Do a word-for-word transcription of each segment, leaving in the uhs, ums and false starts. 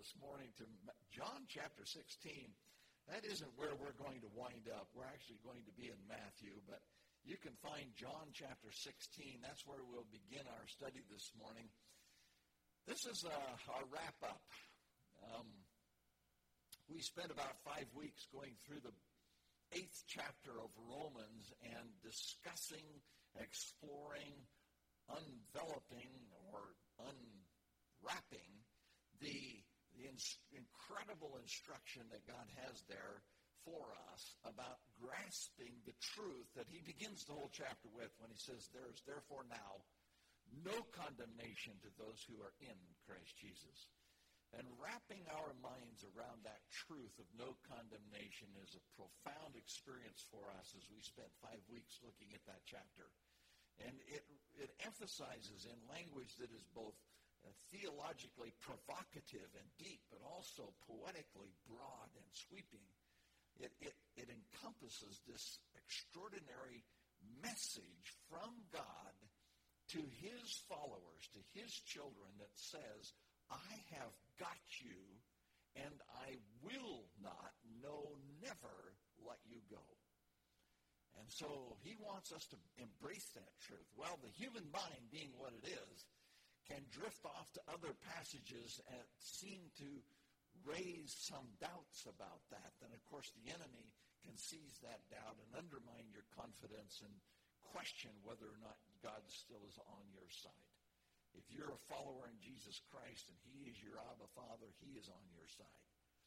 this morning to John chapter sixteen. That isn't where we're going to wind up. We're actually going to be in Matthew, but you can find John chapter sixteen. That's where we'll begin our study this morning. This is uh, our wrap-up. Um, we spent about five weeks going through the eighth chapter of Romans and discussing, exploring, enveloping, or unwrapping the, the ins- incredible instruction that God has there for us about grasping the truth that he begins the whole chapter with when he says, there is therefore now no condemnation to those who are in Christ Jesus. And wrapping our minds around that truth of no condemnation is a profound experience for us as we spent five weeks looking at that chapter. And it, it emphasizes in language that is both uh, theologically provocative and deep, but also poetically broad and sweeping. It, it, it encompasses this extraordinary message from God to his followers, to his children, that says, I have got you, and I will not, no, never let you go. And so he wants us to embrace that truth. Well, the human mind, being what it is, can drift off to other passages and seem to raise some doubts about that. Then, of course, the enemy can seize that doubt and undermine your confidence and question whether or not God still is on your side. If you're a follower in Jesus Christ and he is your Abba Father, he is on your side.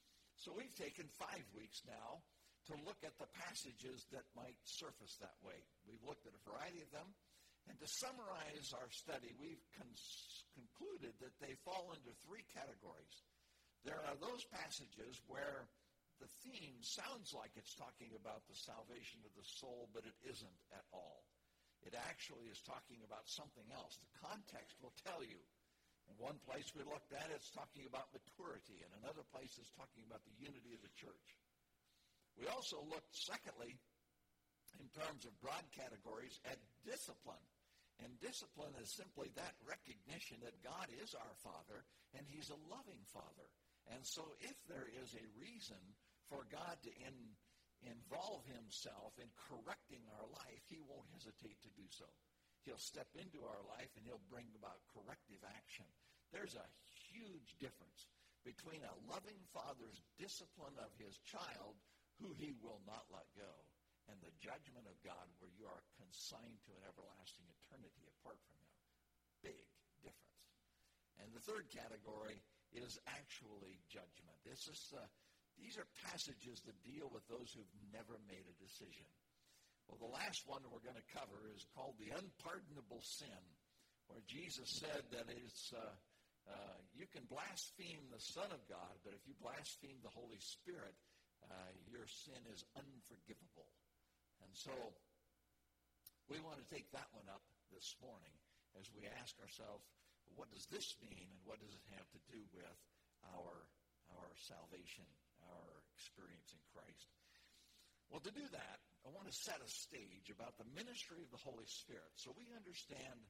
So we've taken five weeks now to look at the passages that might surface that way. We've looked at a variety of them. And to summarize our study, we've con- concluded that they fall into three categories. There are those passages where the theme sounds like it's talking about the salvation of the soul, but it isn't at all. It actually is talking about something else. The context will tell you. In one place we looked at, it's talking about maturity. And another place is talking about the unity of the church. We also looked, secondly, in terms of broad categories, at discipline. And discipline is simply that recognition that God is our Father, and he's a loving Father. And so if there is a reason for God to in, involve himself in correcting our life, he won't hesitate to do so. He'll step into our life and he'll bring about corrective action. There's a huge difference between a loving father's discipline of his child, who he will not let go, and the judgment of God where you are consigned to an everlasting eternity apart from him. Big difference. And the third category is actually judgment. This is uh, These are passages that deal with those who've never made a decision. Well, the last one we're going to cover is called the unpardonable sin, where Jesus said that it's uh, uh, you can blaspheme the Son of God, but if you blaspheme the Holy Spirit, uh, your sin is unforgivable. And so we want to take that one up this morning as we ask ourselves, what does this mean, and what does it have to do with our our salvation, our experience in Christ? Well, to do that, I want to set a stage about the ministry of the Holy Spirit so we understand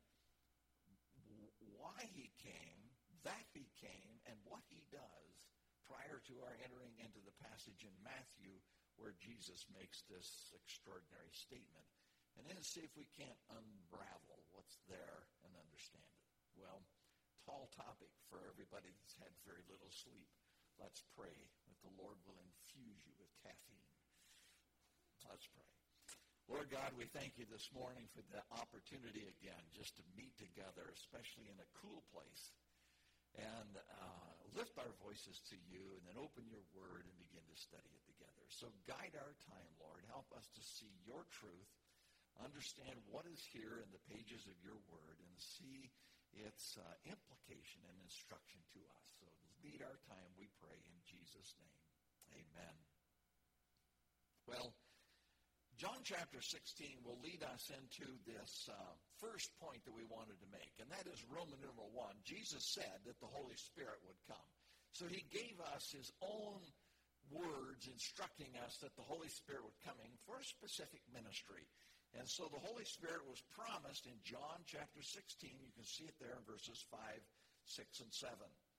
why he came, that he came, and what he does prior to our entering into the passage in Matthew where Jesus makes this extraordinary statement. And then see if we can't unravel what's there and understand it. Well, tall topic for everybody that's had very little sleep. Let's pray that the Lord will infuse you with caffeine. Let's pray. Lord God, we thank you this morning for the opportunity again just to meet together, especially in a cool place, and uh, lift our voices to you and then open your word and begin to study it together. So guide our time, Lord. Help us to see your truth, understand what is here in the pages of your word, and see its uh, implication and instruction to us. So lead our time, we pray, in Jesus' name. Amen. Well, John chapter sixteen will lead us into this uh, first point that we wanted to make, and that is Roman numeral one. Jesus said that the Holy Spirit would come. So he gave us his own words instructing us that the Holy Spirit would come in for a specific ministry. And so the Holy Spirit was promised in John chapter sixteen. You can see it there in verses five, six, and seven.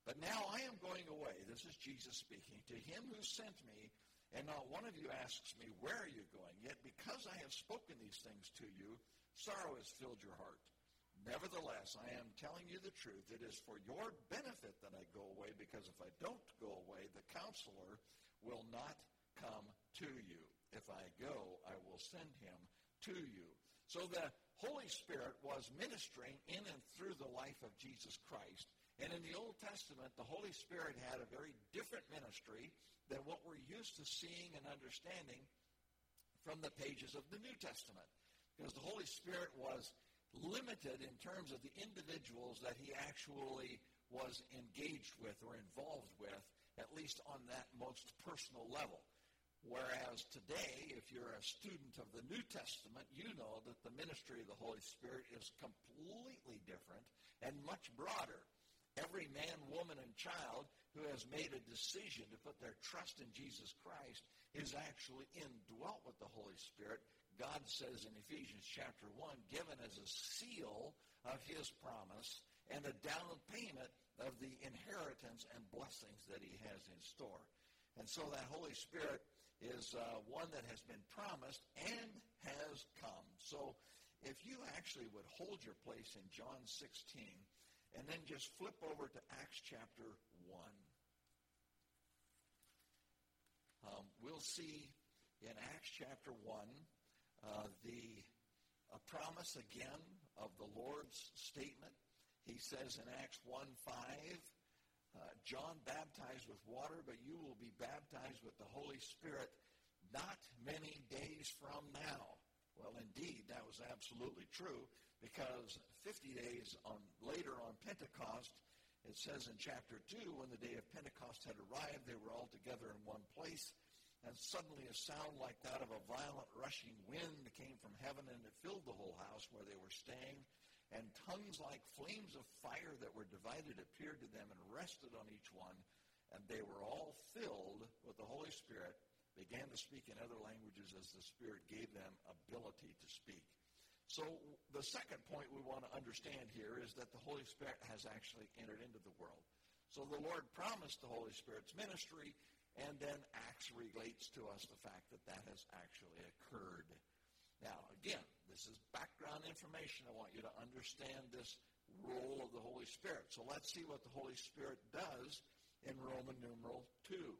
But now I am going away. This is Jesus speaking. To him who sent me, and not one of you asks me, where are you going? Yet because I have spoken these things to you, sorrow has filled your heart. Nevertheless, I am telling you the truth. It is for your benefit that I go away, because if I don't go away, the counselor will not come to you. If I go, I will send him to you. So the Holy Spirit was ministering in and through the life of Jesus Christ. And in the Old Testament, the Holy Spirit had a very different ministry than what we're used to seeing and understanding from the pages of the New Testament. Because the Holy Spirit was limited in terms of the individuals that he actually was engaged with or involved with, at least on that most personal level. Whereas today, if you're a student of the New Testament, you know that the ministry of the Holy Spirit is completely different and much broader. Every man, woman, and child who has made a decision to put their trust in Jesus Christ is actually indwelt with the Holy Spirit. God says in Ephesians chapter one, given as a seal of his promise and a down payment of the inheritance and blessings that he has in store. And so that Holy Spirit is uh, one that has been promised and has come. So if you actually would hold your place in John sixteen, and then just flip over to Acts chapter one. Um, we'll see in Acts chapter one uh, the a promise again of the Lord's statement. He says in Acts one five, uh, John baptized with water, but you will be baptized with the Holy Spirit not many days from now. Well, indeed, that was absolutely true, because fifty days on, later on Pentecost, it says in chapter two, when the day of Pentecost had arrived, they were all together in one place, and suddenly a sound like that of a violent rushing wind came from heaven, and it filled the whole house where they were staying, and tongues like flames of fire that were divided appeared to them and rested on each one, and they were all filled with the Holy Spirit, began to speak in other languages as the Spirit gave them ability to speak. So the second point we want to understand here is that the Holy Spirit has actually entered into the world. So the Lord promised the Holy Spirit's ministry, and then Acts relates to us the fact that that has actually occurred. Now, again, this is background information. I want you to understand this role of the Holy Spirit. So let's see what the Holy Spirit does in Roman numeral two.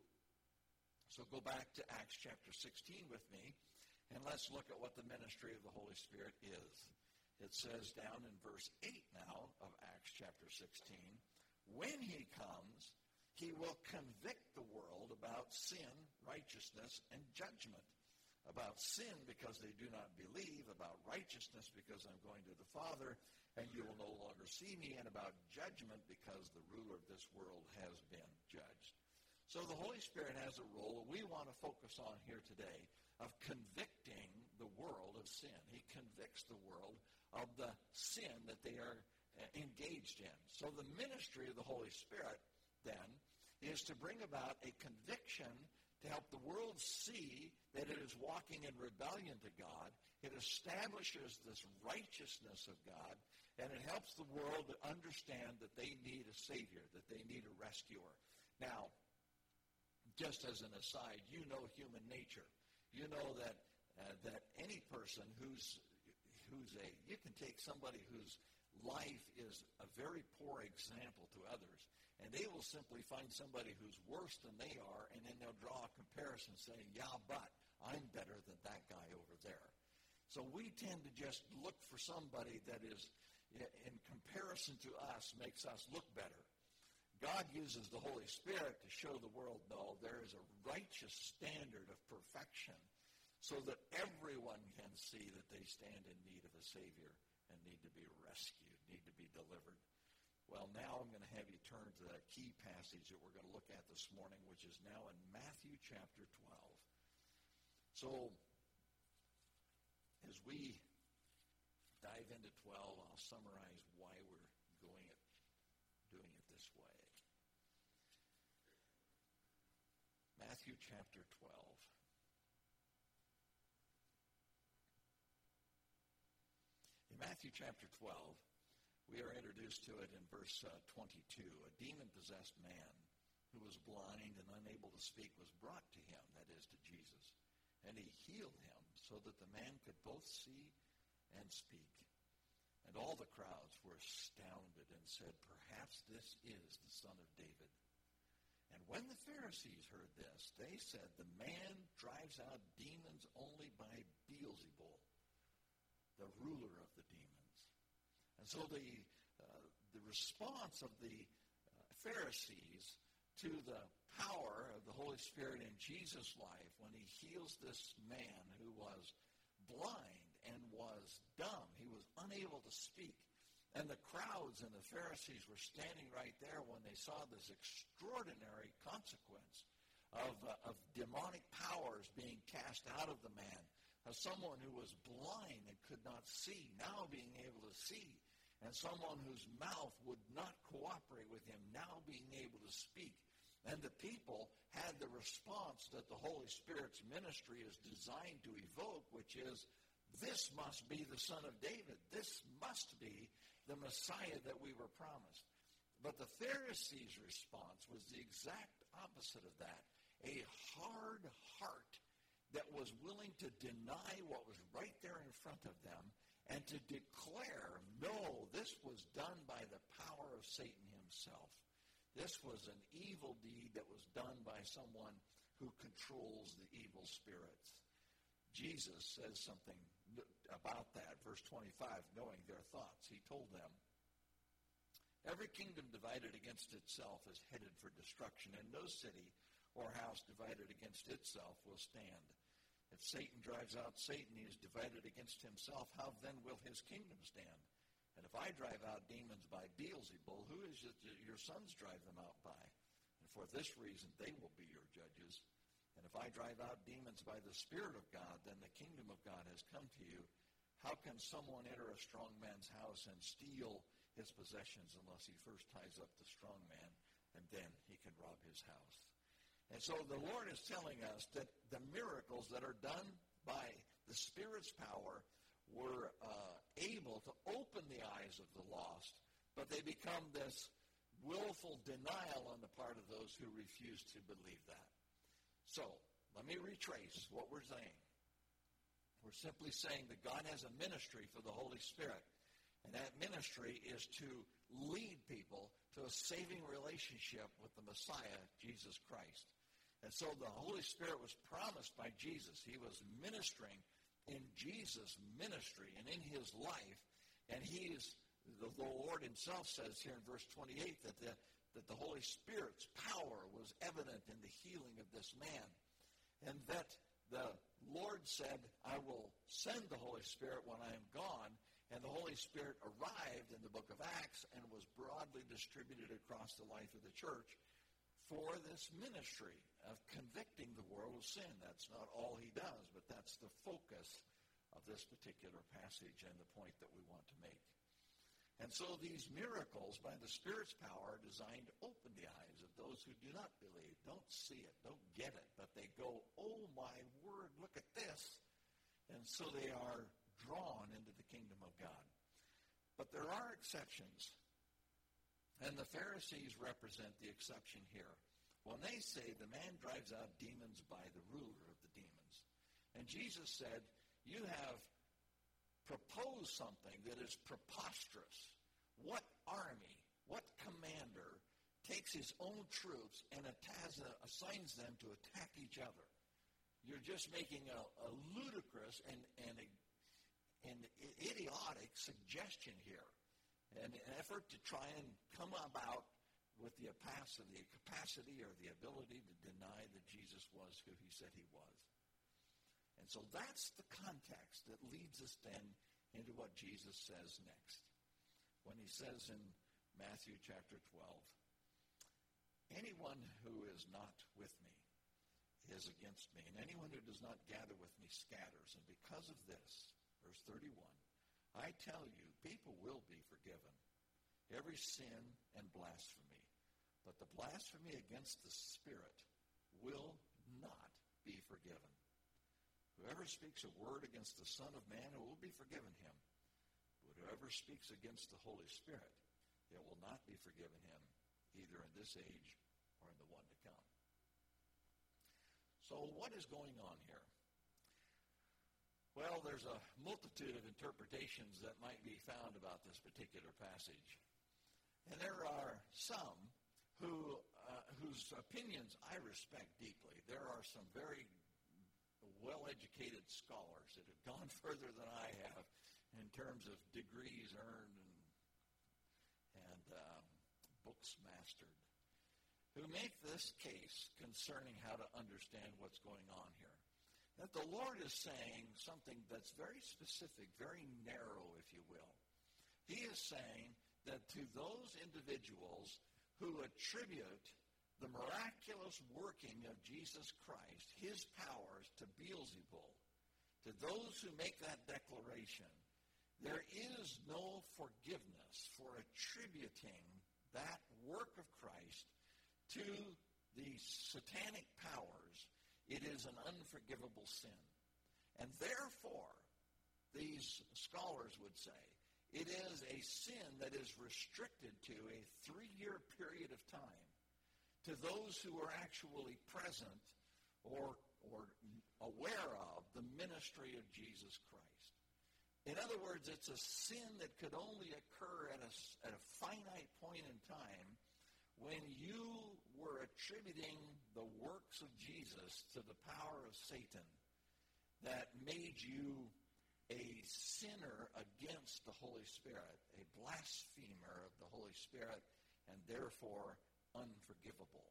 So go back to Acts chapter sixteen with me, and let's look at what the ministry of the Holy Spirit is. It says down in verse eight now of Acts chapter sixteen, when he comes, he will convict the world about sin, righteousness, and judgment. About sin because they do not believe, about righteousness because I'm going to the Father, and you will no longer see me, and about judgment because the ruler of this world has been judged. So the Holy Spirit has a role we want to focus on here today of convicting the world of sin. He convicts the world of the sin that they are engaged in. So the ministry of the Holy Spirit, then, is to bring about a conviction to help the world see that it is walking in rebellion to God. It establishes this righteousness of God, and it helps the world to understand that they need a Savior, that they need a rescuer. Now, just as an aside, you know human nature. You know that uh, that any person who's who's a you can take somebody whose life is a very poor example to others, and they will simply find somebody who's worse than they are, and then they'll draw a comparison saying, yeah, but I'm better than that guy over there. So we tend to just look for somebody that is, in comparison to us, makes us look better. God uses the Holy Spirit to show the world, no, there is a righteous standard of perfection so that everyone can see that they stand in need of a Savior and need to be rescued, need to be delivered. Well, now I'm going to have you turn to that key passage that we're going to look at this morning, which is now in Matthew chapter twelve. So, as we dive into twelve, I'll summarize why we're going it, doing it this way. Matthew chapter twelve. In Matthew chapter twelve, We are introduced to it in verse uh, twenty-two. A demon-possessed man who was blind and unable to speak was brought to him, that is, to Jesus. And he healed him so that the man could both see and speak. And all the crowds were astounded and said, "Perhaps this is the Son of David." And when the Pharisees heard this, they said, "The man drives out demons only by Beelzebul, the ruler of the demons." And so the uh, the response of the uh, Pharisees to the power of the Holy Spirit in Jesus' life when he heals this man who was blind and was dumb. He was unable to speak. And the crowds and the Pharisees were standing right there when they saw this extraordinary consequence of, uh, of demonic powers being cast out of the man, of someone who was blind and could not see, now being able to see, and someone whose mouth would not cooperate with him, now being able to speak. And the people had the response that the Holy Spirit's ministry is designed to evoke, which is, this must be the Son of David. This must be the Messiah that we were promised. But the Pharisees' response was the exact opposite of that. A hard heart that was willing to deny what was right there in front of them and to declare, no, this was done by the power of Satan himself. This was an evil deed that was done by someone who controls the evil spirits. Jesus says something about that, verse twenty-five, knowing their thoughts. He told them, "Every kingdom divided against itself is headed for destruction, and no city or house divided against itself will stand. If Satan drives out Satan, he is divided against himself. How then will his kingdom stand? And if I drive out demons by Beelzebul, who is it that your sons drive them out by? And for this reason they will be your judges. And if I drive out demons by the Spirit of God, then the kingdom of God has come to you. How can someone enter a strong man's house and steal his possessions unless he first ties up the strong man, and then he can rob his house?" And so the Lord is telling us that the miracles that are done by the Spirit's power were uh, able to open the eyes of the lost, but they become this willful denial on the part of those who refuse to believe that. So, let me retrace what we're saying. We're simply saying that God has a ministry for the Holy Spirit, and that ministry is to lead people to a saving relationship with the Messiah, Jesus Christ. And so the Holy Spirit was promised by Jesus. He was ministering in Jesus' ministry and in his life, and he is, the Lord himself says here in verse twenty-eight that the, that the Holy Spirit's power was evident in the healing of this man, and that the Lord said, "I will send the Holy Spirit when I am gone," and the Holy Spirit arrived in the book of Acts and was broadly distributed across the life of the church for this ministry of convicting the world of sin. That's not all he does, but that's the focus of this particular passage and the point that we want to make. And so these miracles, by the Spirit's power, are designed to open the eyes of those who do not believe, don't see it, don't get it, but they go, "Oh my word, look at this." And so they are drawn into the kingdom of God. But there are exceptions. And the Pharisees represent the exception here. When they say the man drives out demons by the ruler of the demons. And Jesus said, you have proposed something that is preposterous. What army, what commander takes his own troops and assigns them to attack each other? You're just making a, a ludicrous and, and, a, and idiotic suggestion here. And an effort to try and come about with the capacity, capacity or the ability to deny that Jesus was who he said he was. And so that's the context that leads us then into what Jesus says next. When he says in Matthew chapter twelve, "Anyone who is not with me is against me, and anyone who does not gather with me scatters. And because of this," verse thirty-one, "I tell you, people will be forgiven every sin and blasphemy, but the blasphemy against the Spirit will not be forgiven. Whoever speaks a word against the Son of Man, it will be forgiven him. But But whoever speaks against the Holy Spirit, it will not be forgiven him, either in this age or in the one to come. So what is going on here? Well, there's a multitude of interpretations that might be found about this particular passage. And there are some who uh, whose opinions I respect deeply. There are some very well-educated scholars that have gone further than I have in terms of degrees earned and, and um, books mastered, who make this case concerning how to understand what's going on here. That the Lord is saying something that's very specific, very narrow, if you will. He is saying that to those individuals who attribute the miraculous working of Jesus Christ, his powers, to Beelzebul, to those who make that declaration, there is no forgiveness for attributing that work of Christ to the satanic powers. It is an unforgivable sin. And therefore, these scholars would say, it is a sin that is restricted to a three-year period of time to those who are actually present or, or aware of the ministry of Jesus Christ. In other words, it's a sin that could only occur at a, at a finite point in time when you were attributing the works of Jesus to the power of Satan that made you a sinner against the Holy Spirit, a blasphemer of the Holy Spirit, and therefore unforgivable.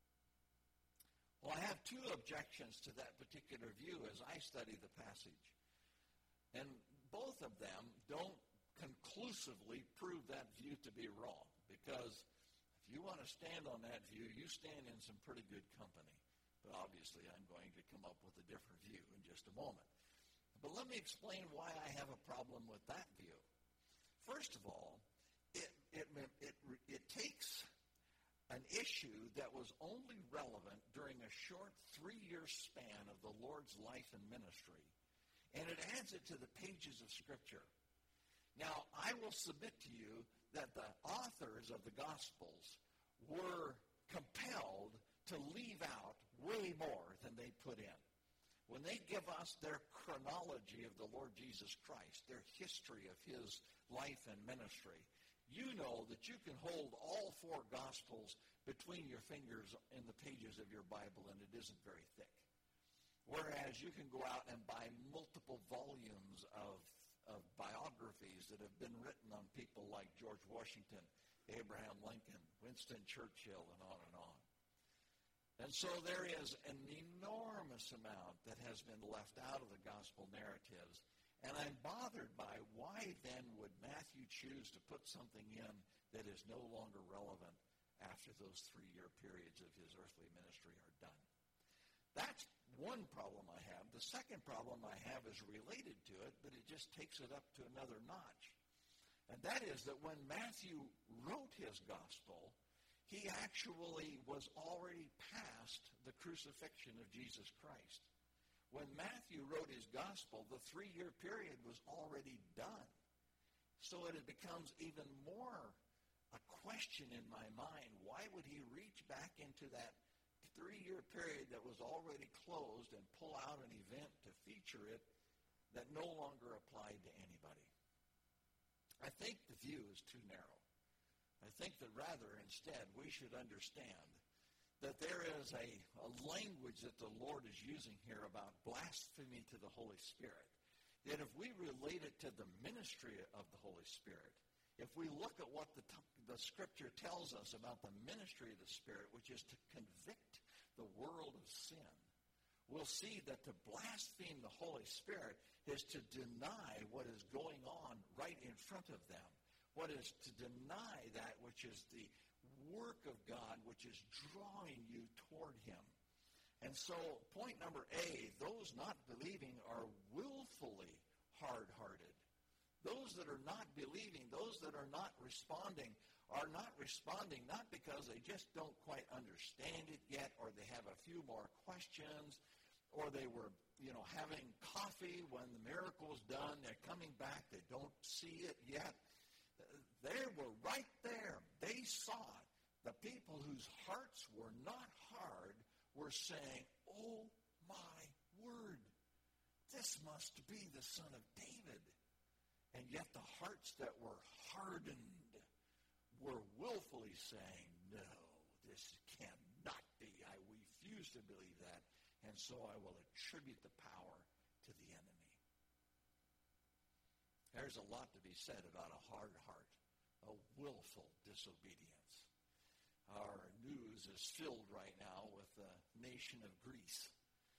Well, I have two objections to that particular view as I study the passage. And both of them don't conclusively prove that view to be wrong, because if you want to stand on that view, you stand in some pretty good company. But obviously, I'm going to come up with a different view in just a moment. But let me explain why I have a problem with that view. First of all, it, it, it, it takes an issue that was only relevant during a short three-year span of the Lord's life and ministry, and it adds it to the pages of Scripture. Now, I will submit to you that the authors of the Gospels were compelled to leave out way more than they put in. When they give us their chronology of the Lord Jesus Christ, their history of his life and ministry, you know that you can hold all four Gospels between your fingers in the pages of your Bible, and it isn't very thick. Whereas you can go out and buy multiple volumes of of biographies that have been written on people like George Washington, Abraham Lincoln, Winston Churchill, and on and on. And so there is an enormous amount that has been left out of the gospel narratives. And I'm bothered by why then would Matthew choose to put something in that is no longer relevant after those three-year periods of his earthly ministry are done. That's one problem I have. The second problem I have is related to it, but it just takes it up to another notch. And that is that when Matthew wrote his gospel, he actually was already past the crucifixion of Jesus Christ. When Matthew wrote his gospel, the three-year period was already done. So it becomes even more a question in my mind. Why would he reach back into that three-year period that was already closed and pull out an event to feature it that no longer applied to anybody? I think the view is too narrow. I think that rather instead we should understand that there is a, a language that the Lord is using here about blasphemy to the Holy Spirit. That if we relate it to the ministry of the Holy Spirit, if we look at what the, t- the Scripture tells us about the ministry of the Spirit, which is to convict the world of sin, we'll see that to blaspheme the Holy Spirit is to deny what is going on right in front of them. What is to deny that which is the work of God, which is drawing you toward him. And so, point number A, those not believing are willfully hard-hearted. Those that are not believing, those that are not responding, are not responding not because they just don't quite understand it yet or they have a few more questions or they were, you know, having coffee when the miracle was done. They're coming back. They don't see it yet. They were right there. They saw it. The people whose hearts were not hard were saying, "Oh, my word, this must be the Son of David." And yet the hearts that were hardened were willfully saying, "No, this cannot be. I refuse to believe that, and so I will attribute the power to the enemy." There's a lot to be said about a hard heart, a willful disobedience. Our news is filled right now with the nation of Greece,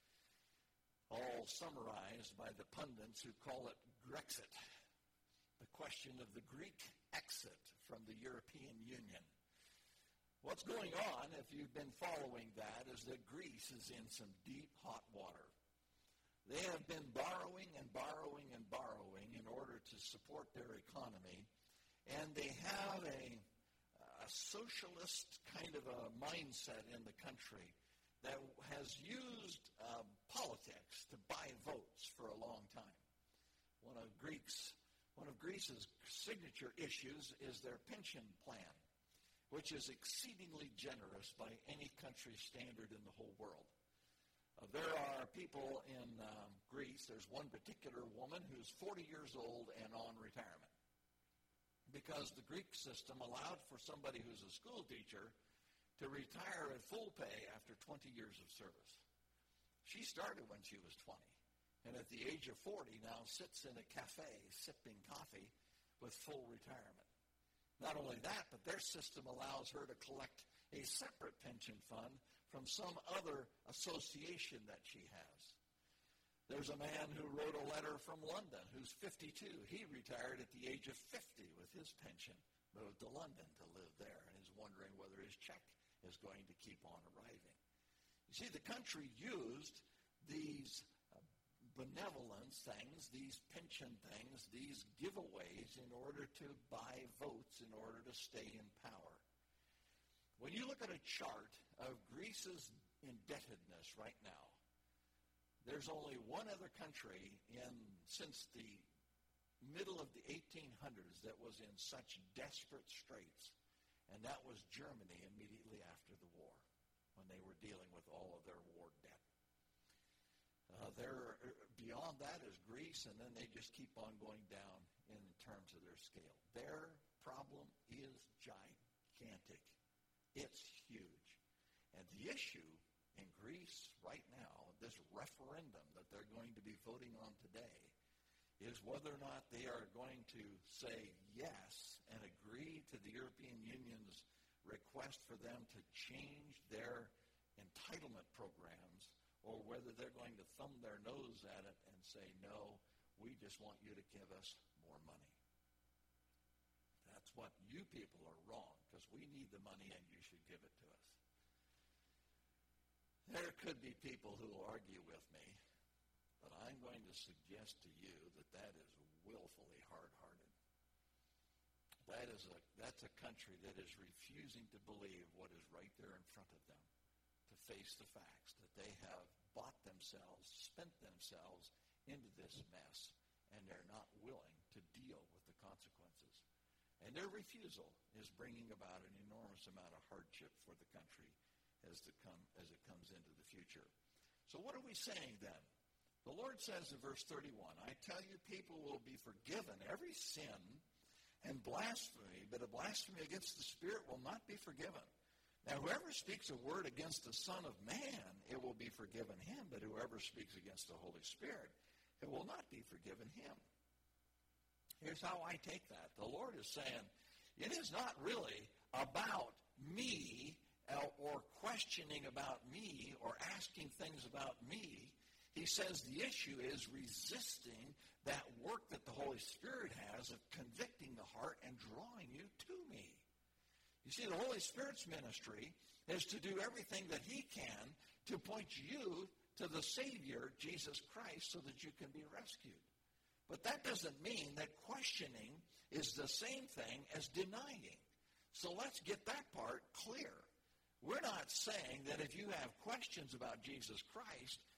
all summarized by the pundits who call it Grexit, the question of the Greek exit from the European Union. What's going on, if you've been following that, is that Greece is in some deep, hot water. They have been borrowing and borrowing and borrowing in order to support their economy, and they have a, a socialist kind of a mindset in the country that has used uh, politics to buy votes for a long time. One of Greeks, one of Greece's signature issues is their pension plan, which is exceedingly generous by any country standard in the whole world. Uh, there are people in um, Greece, there's one particular woman who's forty years old and on retirement, because the Greek system allowed for somebody who's a school teacher to retire at full pay after twenty years of service. She started when she was twenty, and at the age of forty now sits in a cafe sipping coffee with full retirement. Not only that, but their system allows her to collect a separate pension fund from some other association that she has. There's a man who wrote a letter from London who's fifty-two. He retired at the age of fifty with his pension, moved to London to live there, and is wondering whether his check is going to keep on arriving. You see, the country used these benevolence things, these pension things, these giveaways in order to buy votes, in order to stay in power. When you look at a chart of Greece's indebtedness right now, there's only one other country in since the middle of the eighteen hundreds that was in such desperate straits, and that was Germany immediately after the war, when they were dealing with all of their war debt. Uh, there, beyond that is Greece, and then they just keep on going down in terms of their scale. Their problem is gigantic. It's huge. And the issue in Greece right now, this referendum that they're going to be voting on today, is whether or not they are going to say yes and agree to the European Union's request for them to change their entitlement programs, or whether they're going to thumb their nose at it and say, "No, we just want you to give us more money." That's what you people are wrong, because we need the money and you should give it to us. There could be people who will argue with me, but I'm going to suggest to you that that is willfully hard-hearted. That is a, that's a country that is refusing to believe what is right there in front of them, to face the facts that they have bought themselves, spent themselves into this mess, and they're not willing to deal with the consequences. And their refusal is bringing about an enormous amount of hardship for the country as, the come, as it comes into the future. So what are we saying then? The Lord says in verse thirty-one, "I tell you, people will be forgiven every sin and blasphemy, but a blasphemy against the Spirit will not be forgiven. Now, whoever speaks a word against the Son of Man, it will be forgiven him. But whoever speaks against the Holy Spirit, it will not be forgiven him." Here's how I take that. The Lord is saying, it is not really about me or questioning about me or asking things about me. He says the issue is resisting that work that the Holy Spirit has of convicting the heart and drawing you to me. You see, the Holy Spirit's ministry is to do everything that he can to point you to the Savior, Jesus Christ, so that you can be rescued. But that doesn't mean that questioning is the same thing as denying. So let's get that part clear. We're not saying that if you have questions about Jesus Christ,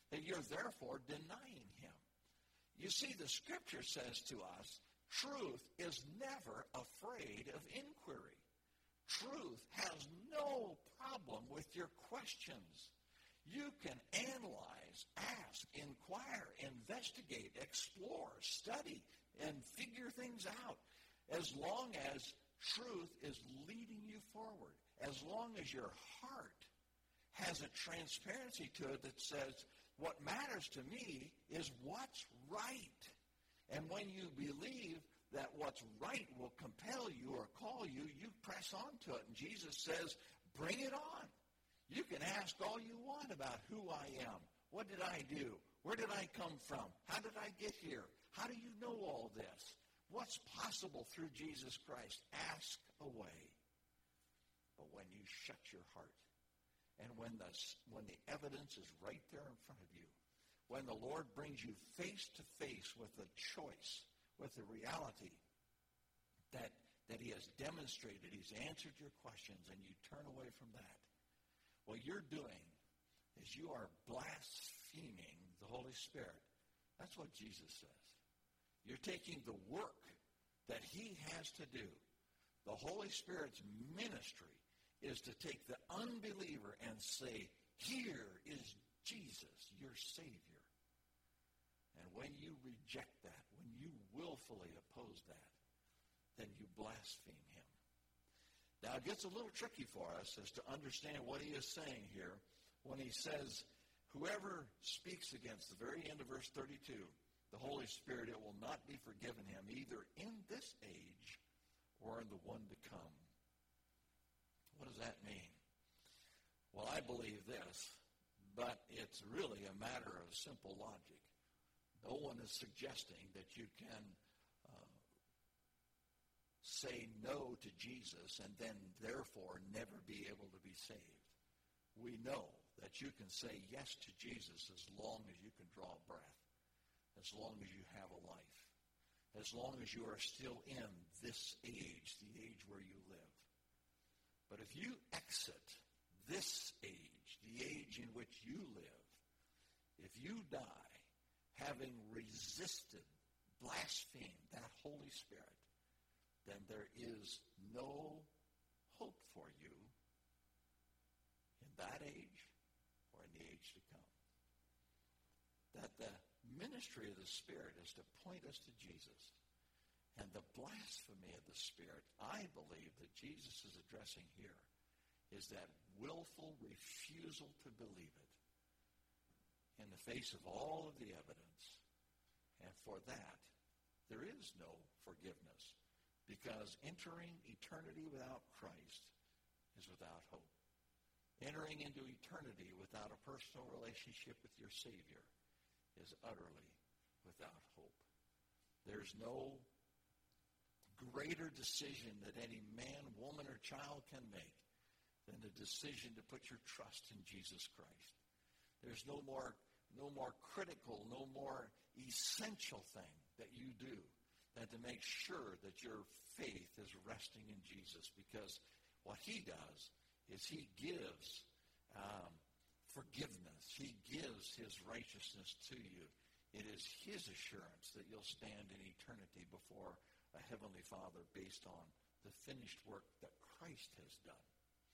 that you're therefore denying him. You see, the Scripture says to us, truth is never afraid of inquiry. Truth has no problem with your questions. You can analyze, ask, inquire, investigate, explore, study, and figure things out as long as truth is leading you forward, as long as your heart has a transparency to it that says, what matters to me is what's right. And when you believe that what's right will compel you or call you, you press on to it. And Jesus says, bring it on. You can ask all you want about who I am. What did I do? Where did I come from? How did I get here? How do you know all this? What's possible through Jesus Christ? Ask away. But when you shut your heart, and when the, when the evidence is right there in front of you, when the Lord brings you face to face with the choice, with the reality that, that he has demonstrated, he's answered your questions, and you turn away from that, what you're doing is you are blaspheming the Holy Spirit. That's what Jesus says. You're taking the work that he has to do. The Holy Spirit's ministry is to take the unbeliever and say, here is Jesus, your Savior. And when you reject that, when you willfully oppose that, then you blaspheme him. Now, it gets a little tricky for us as to understand what he is saying here when he says, whoever speaks against, the very end of verse thirty-two, the Holy Spirit, it will not be forgiven him either in this age or in the one to come. What does that mean? Well, I believe this, but it's really a matter of simple logic. No one is suggesting that you can uh, say no to Jesus and then therefore never be able to be saved. We know that you can say yes to Jesus as long as you can draw breath, as long as you have a life, as long as you are still in this age, the age where you live. But if you exit this age, the age in which you live, if you die having resisted, blasphemed that Holy Spirit, then there is no hope for you in that age or in the age to come. That the ministry of the Spirit is to point us to Jesus. And the blasphemy of the Spirit, I believe that Jesus is addressing here, is that willful refusal to believe it in the face of all of the evidence. And for that, there is no forgiveness, because entering eternity without Christ is without hope. Entering into eternity without a personal relationship with your Savior is utterly without hope. There's no greater decision that any man, woman, or child can make than the decision to put your trust in Jesus Christ. There's no more, no more critical, no more essential thing that you do than to make sure that your faith is resting in Jesus, because what he does is he gives um, forgiveness. He gives his righteousness to you. It is his assurance that you'll stand in eternity before a heavenly Father based on the finished work that Christ has done.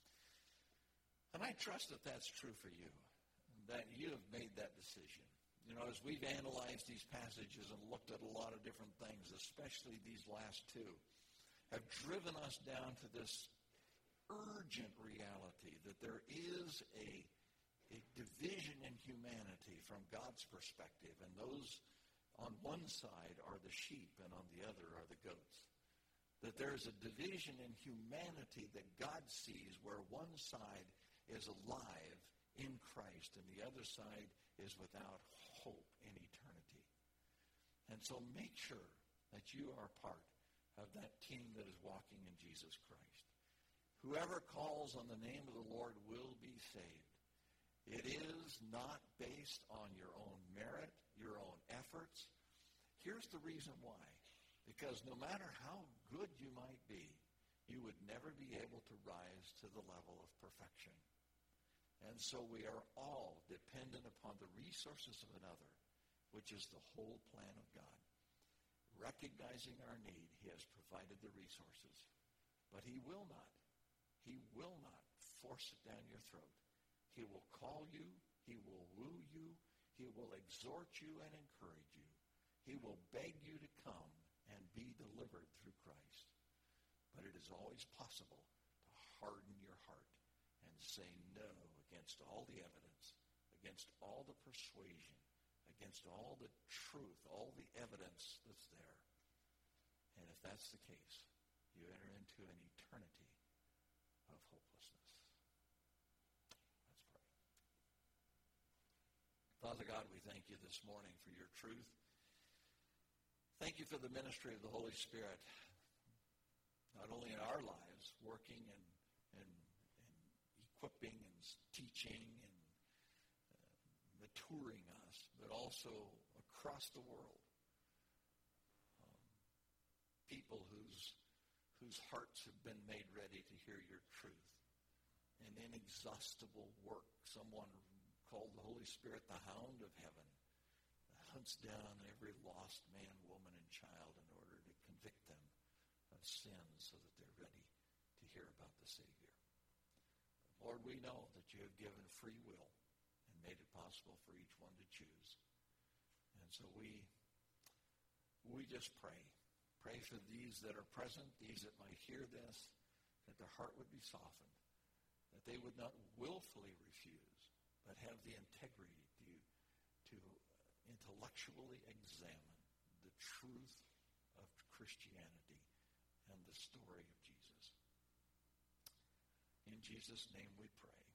And I trust that that's true for you, that you have made that decision. You know, as we've analyzed these passages and looked at a lot of different things, especially these last two, have driven us down to this urgent reality that there is a, a division in humanity from God's perspective, and those on one side are the sheep and on the other are the goats. That there's a division in humanity that God sees where one side is alive in Christ and the other side is without hope in eternity. And so make sure that you are part of that team that is walking in Jesus Christ. Whoever calls on the name of the Lord will be saved. It is not based on your own merit, your own efforts. Here's the reason why. Because no matter how good you might be, you would never be able to rise to the level of perfection. And so we are all dependent upon the resources of another, which is the whole plan of God. Recognizing our need, he has provided the resources. But he will not, he will not force it down your throat. He will call you, he will woo you, he will exhort you and encourage you. He will beg you to come and be delivered through Christ. But it is always possible to harden your heart and say no against all the evidence, against all the persuasion, against all the truth, all the evidence that's there. And if that's the case, you enter into an eternity of hopelessness. Let's pray. Father God, we thank you this morning for your truth. Thank you for the ministry of the Holy Spirit, not only in our lives, working and, and, and equipping and teaching and uh, maturing us, but also across the world. Um, people whose, whose hearts have been made ready to hear your truth. An inexhaustible work. Someone called the Holy Spirit the Hound of Heaven. Hunts down every lost man, woman, and child in order to convict them of sin so that they're ready to hear about the Savior. Lord, we know that you have given free will and made it possible for each one to choose. And so we, we just pray. Pray for these that are present, these that might hear this, that their heart would be softened, that they would not willfully refuse, but have the integrity to, to intellectually examine the truth of Christianity and the story of Jesus. In Jesus' name we pray.